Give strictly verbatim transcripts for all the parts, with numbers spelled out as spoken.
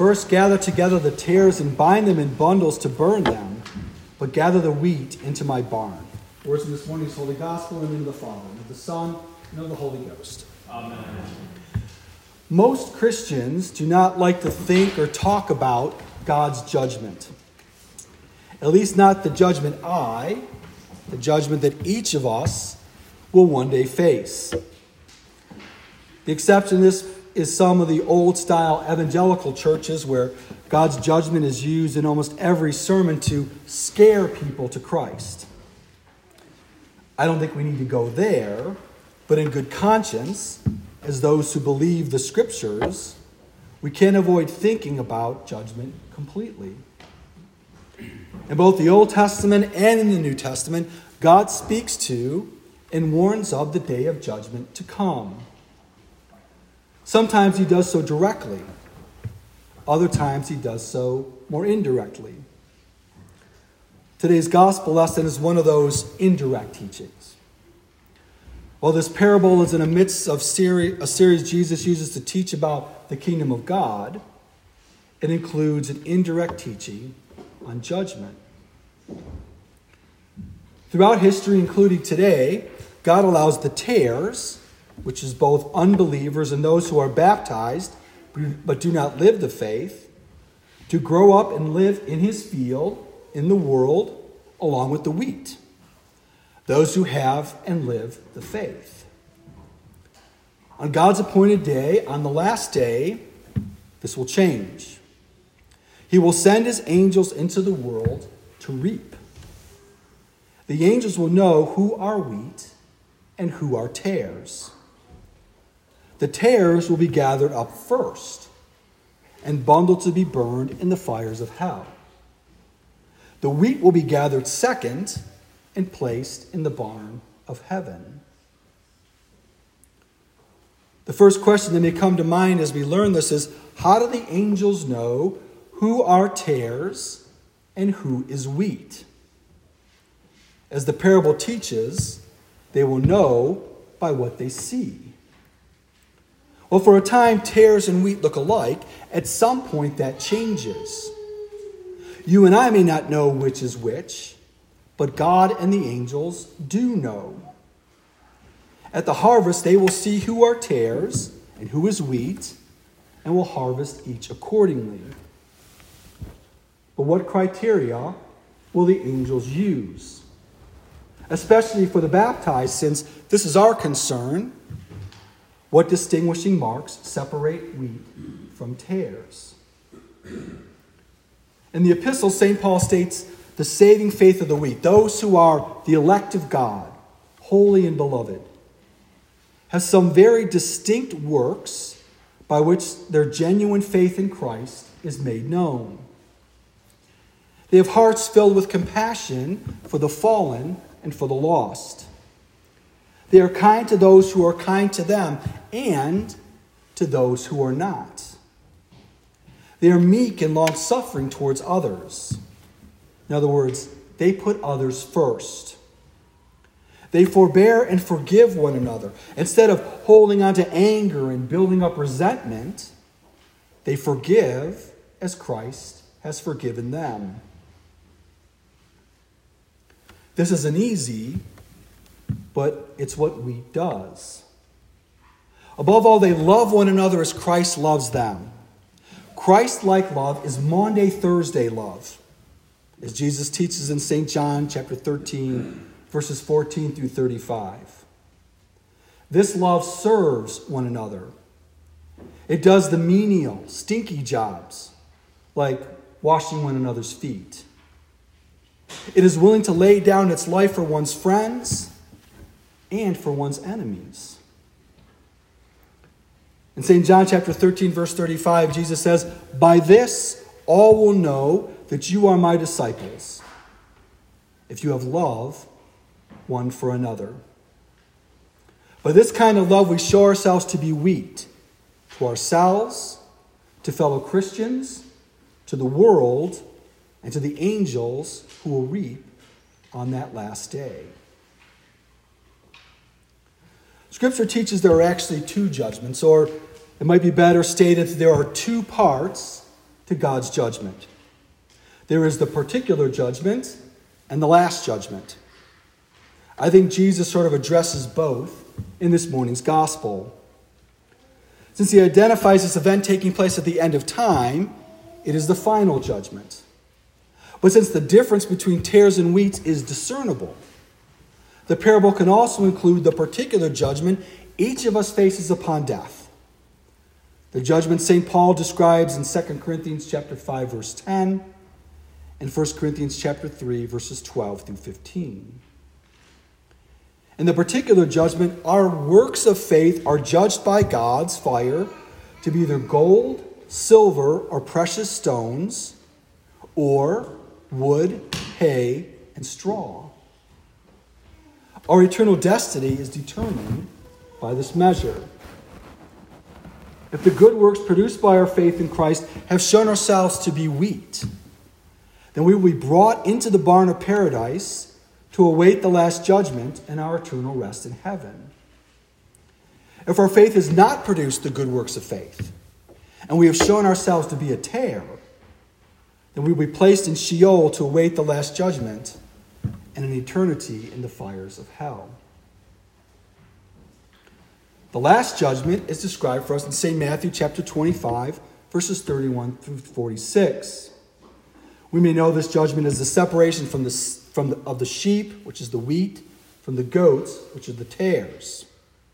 First, gather together the tares and bind them in bundles to burn them, but gather the wheat into my barn. Words of this morning's Holy Gospel, in the name of the Father, and of the Son, and of the Holy Ghost. Amen. Most Christians do not like to think or talk about God's judgment. At least not the judgment I, the judgment that each of us will one day face. The exception to this is some of the old-style evangelical churches where God's judgment is used in almost every sermon to scare people to Christ. I don't think we need to go there, but in good conscience, as those who believe the Scriptures, we can't avoid thinking about judgment completely. In both the Old Testament and in the New Testament, God speaks to and warns of the day of judgment to come. Sometimes he does so directly. Other times he does so more indirectly. Today's gospel lesson is one of those indirect teachings. While this parable is in the midst of a series Jesus uses to teach about the kingdom of God, it includes an indirect teaching on judgment. Throughout history, including today, God allows the tares, which is both unbelievers and those who are baptized but do not live the faith, to grow up and live in his field, in the world, along with the wheat, those who have and live the faith. On God's appointed day, on the last day, this will change. He will send his angels into the world to reap. The angels will know who are wheat and who are tares. The tares will be gathered up first and bundled to be burned in the fires of hell. The wheat will be gathered second and placed in the barn of heaven. The first question that may come to mind as we learn this is, how do the angels know who are tares and who is wheat? As the parable teaches, they will know by what they see. Well, for a time, tares and wheat look alike. At some point, that changes. You and I may not know which is which, but God and the angels do know. At the harvest, they will see who are tares and who is wheat, and will harvest each accordingly. But what criteria will the angels use? Especially for the baptized, since this is our concern. What distinguishing marks separate wheat from tares? In the epistle, Saint Paul states the saving faith of the wheat, those who are the elect of God, holy and beloved, has some very distinct works by which their genuine faith in Christ is made known. They have hearts filled with compassion for the fallen and for the lost. They are kind to those who are kind to them and to those who are not. They are meek and long-suffering towards others. In other words, they put others first. They forbear and forgive one another. Instead of holding on to anger and building up resentment, they forgive as Christ has forgiven them. This isn't easy, but it's what wheat does. Above all, they love one another as Christ loves them. Christ-like love is Maundy Thursday love, as Jesus teaches in Saint John chapter thirteen, verses fourteen through thirty-five. This love serves one another. It does the menial, stinky jobs, like washing one another's feet. It is willing to lay down its life for one's friends and for one's enemies. In Saint John chapter thirteen, verse thirty-five, Jesus says, "By this all will know that you are my disciples, if you have love one for another." By this kind of love we show ourselves to be wheat, to ourselves, to fellow Christians, to the world, and to the angels who will reap on that last day. Scripture teaches there are actually two judgments, or it might be better stated that there are two parts to God's judgment. There is the particular judgment and the last judgment. I think Jesus sort of addresses both in this morning's gospel. Since he identifies this event taking place at the end of time, it is the final judgment. But since the difference between tares and wheat is discernible, the parable can also include the particular judgment each of us faces upon death. The judgment Saint Paul describes in Second Corinthians chapter five, verse ten, and First Corinthians chapter three, verses twelve through fifteen. In the particular judgment, our works of faith are judged by God's fire to be either gold, silver, or precious stones, or wood, hay, and straw. Our eternal destiny is determined by this measure. If the good works produced by our faith in Christ have shown ourselves to be wheat, then we will be brought into the barn of paradise to await the last judgment and our eternal rest in heaven. If our faith has not produced the good works of faith, and we have shown ourselves to be a tare, then we will be placed in Sheol to await the last judgment and an eternity in the fires of hell. The last judgment is described for us in Saint Matthew chapter twenty-five, verses thirty-one through forty-six. We may know this judgment as the separation from the, from the, of the sheep, which is the wheat, from the goats, which are the tares.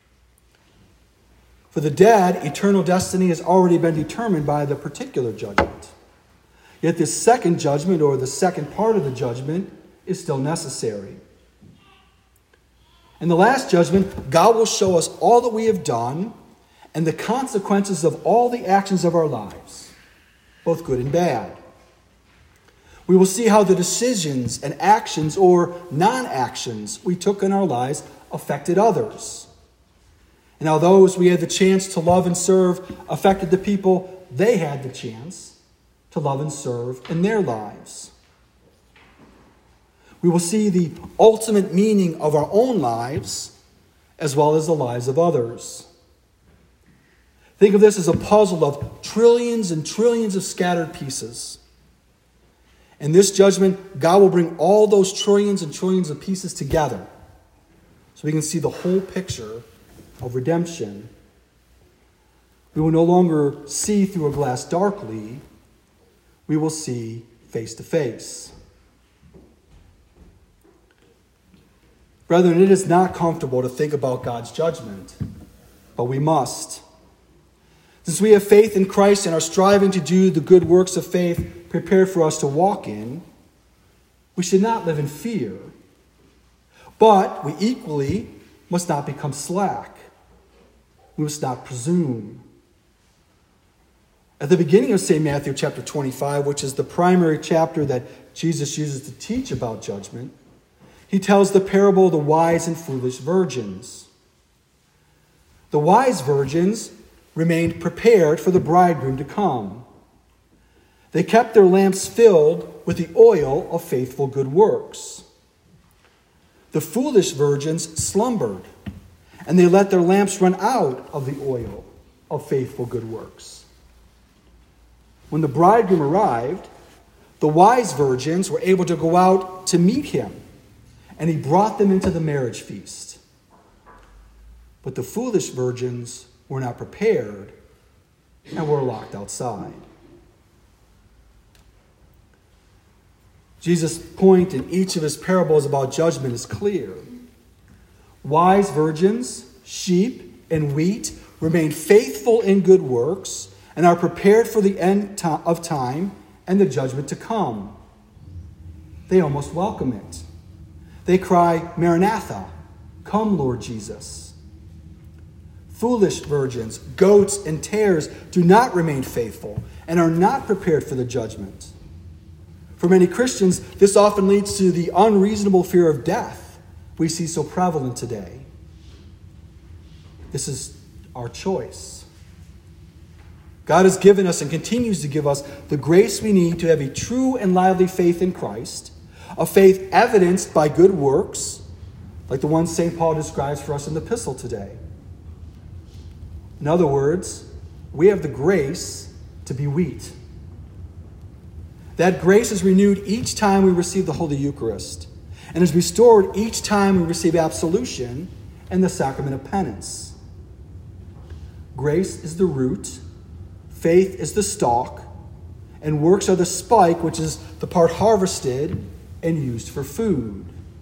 For the dead, eternal destiny has already been determined by the particular judgment. Yet this second judgment, or the second part of the judgment, is still necessary. In the last judgment, God will show us all that we have done and the consequences of all the actions of our lives, both good and bad. We will see how the decisions and actions or non-actions we took in our lives affected others, and how those we had the chance to love and serve affected the people they had the chance to love and serve in their lives. We will see the ultimate meaning of our own lives as well as the lives of others. Think of this as a puzzle of trillions and trillions of scattered pieces. In this judgment, God will bring all those trillions and trillions of pieces together so we can see the whole picture of redemption. We will no longer see through a glass darkly. We will see face to face. Brethren, it is not comfortable to think about God's judgment, but we must. Since we have faith in Christ and are striving to do the good works of faith prepared for us to walk in, we should not live in fear. But we equally must not become slack. We must not presume. At the beginning of Saint Matthew chapter twenty-five, which is the primary chapter that Jesus uses to teach about judgment, he tells the parable of the wise and foolish virgins. The wise virgins remained prepared for the bridegroom to come. They kept their lamps filled with the oil of faithful good works. The foolish virgins slumbered, and they let their lamps run out of the oil of faithful good works. When the bridegroom arrived, the wise virgins were able to go out to meet him, and he brought them into the marriage feast. But the foolish virgins were not prepared and were locked outside. Jesus' point in each of his parables about judgment is clear. Wise virgins, sheep, and wheat remain faithful in good works and are prepared for the end of time and the judgment to come. They almost welcome it. They cry, Maranatha, come, Lord Jesus. Foolish virgins, goats, and tares do not remain faithful and are not prepared for the judgment. For many Christians, this often leads to the unreasonable fear of death we see so prevalent today. This is our choice. God has given us and continues to give us the grace we need to have a true and lively faith in Christ, a faith evidenced by good works, like the one Saint Paul describes for us in the epistle today. In other words, we have the grace to be wheat. That grace is renewed each time we receive the Holy Eucharist and is restored each time we receive absolution and the sacrament of penance. Grace is the root, faith is the stalk, and works are the spike, which is the part harvested and used for food.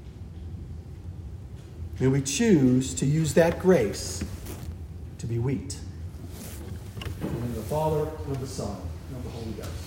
May we choose to use that grace to be wheat. In the name of the Father, and of the Son, and of the Holy Ghost.